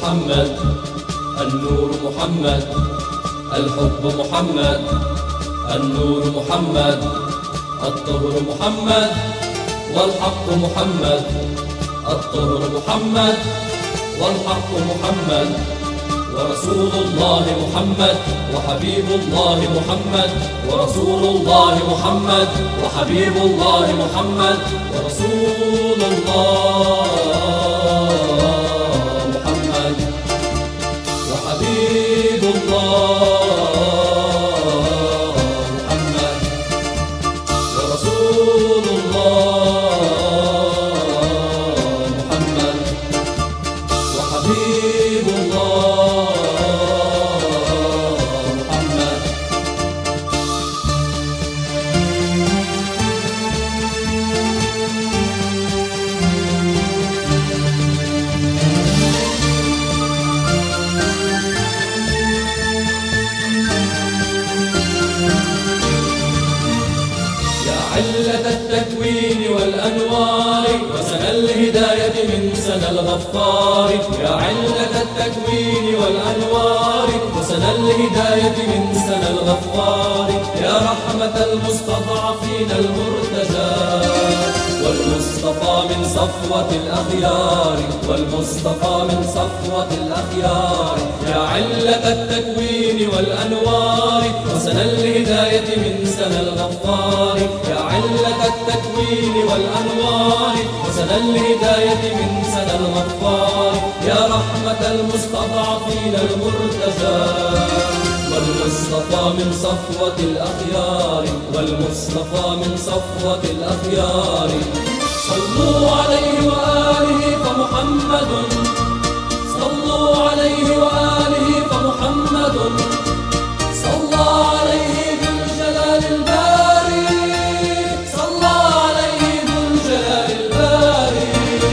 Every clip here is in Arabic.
محمد، النور محمد، الحب محمد، النور محمد، الطهر محمد، والحق محمد، الطهر محمد، والحق محمد، ورسول الله محمد، وحبيب الله محمد، ورسول الله محمد، وحبيب الله محمد، ورسول الله محمد، وحبيب الله محمد، ورسول الله محمد، وحبيب الله محمد. يا علة التكوين والأنوار وسنى الهداية من سنى الغفار، يا علة التكوين والأنوار وسنى الهداية من سنى الغفار، يا رحمة المستضعفين المرتجى والمصطفى من صفوة الأخيار، والمصطفى من صفوة الأخيار، يا علة التكوين والأنوار وسنى الهداية من سنى الغفار، يا علة التكوين والأنوار وسنى الهداية من سنى الغفار، يا رحمة المستضعفين المرتجى والمصطفى من صفوة الأخيار، والمصطفى من صفوة الأخيار. صلوا عليه وآله فمحمد، صلوا عليه وآله فمحمد، صلى عليه ذو الجلال الباري، صلى عليه ذو الجلال الباري.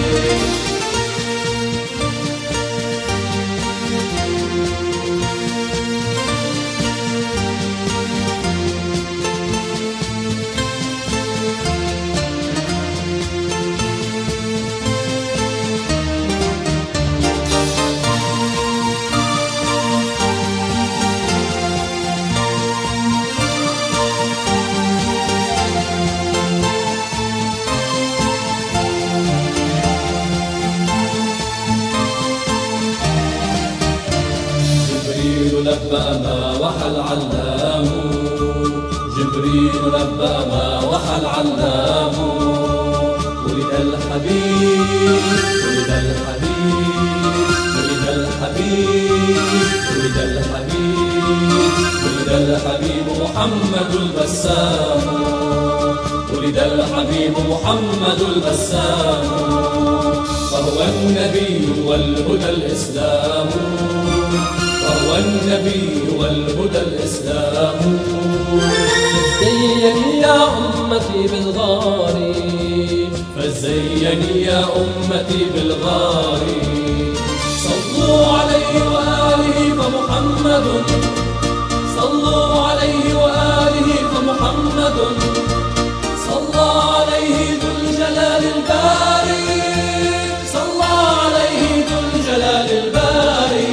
نبأ ما وحى العلام، جبريل نبأ ما وحى العلام، ولد الحبيب، ولد الحبيب، ولد الحبيب، ولد الحبيب، ولد الحبيب محمد البسام، ولد الحبيب محمد البسام، فهو النبي والهدى الإسلام، فهو النبي والهدى الإسلام. زيني يا أمتي بالغار، فزيني يا أمتي بالغار. صلوا عليه وآله فمحمد، صلوا عليه وآله فمحمد، صلى عليه ذو الجلال الباري، صلى عليه ذو الجلال الباري.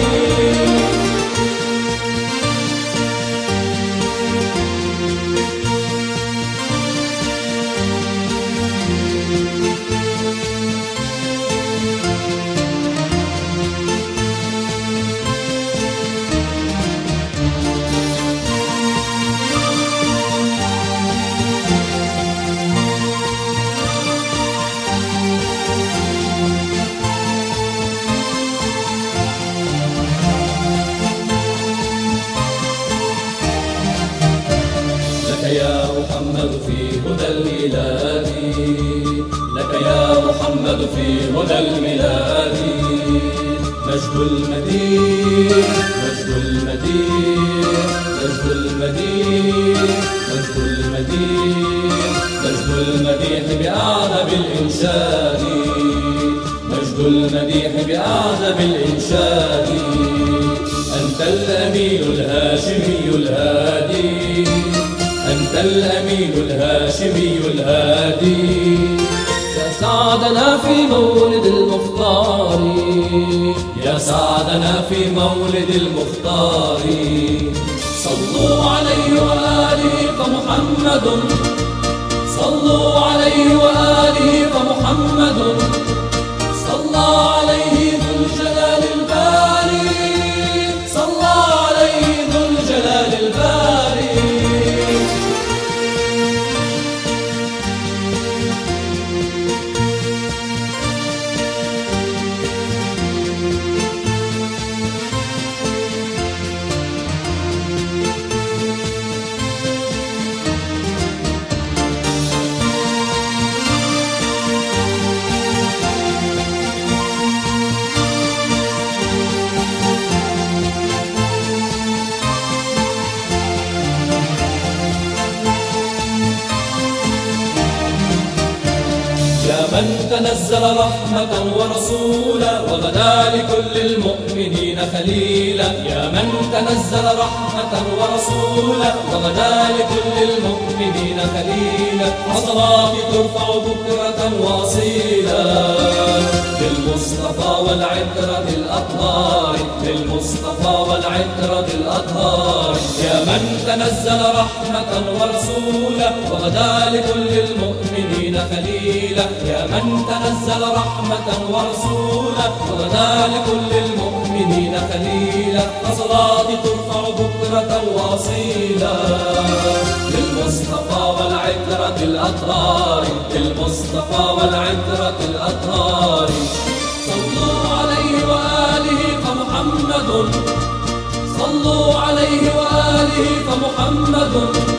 يا محمد في هدى الميلاد، لك يا محمد في هدى الميلاد، مجد المدين، مجد المدين، مجد المدين، مجد المدين، مجد المديح بأعذب الإنشاد، مجد المديح بأعذب الإنشاد. أنت الأمين الهاشمي الهادي، أنت الأمين الهاشمي الهادي، يا سعدنا في مولد المختار. يا سعدنا في مولد المختار. صلوا عليه وآله فمحمد، صلوا عليه وآله فمحمد، صلى عليه ذو الجلال الباري، صلى عليه ذو الجلال الباري. يا من تنزل رحمة ورسولا وغدا لكل المؤمنين خليلا. يا من تنزل رحمة ورسولا وغدا لكل المؤمنين خليلا. وصلاتي ترفع بكرة واصيلا للمصطفى والعترة الأطهار، للمصطفى والعترة الأطهار. يا من تنزل رحمة ورسولا وغدا لكل المؤمنين خليلا. يا من تنزل رحمة ورسولا وغدا لكل المؤمنين خليلا. وصلاتي ترفع بكرة واصيلا للمصطفى والعترة الأطهار، للمصطفى والعترة الأطهار. صلوا عليه وآله فمحمد، صلوا عليه وآله فمحمد،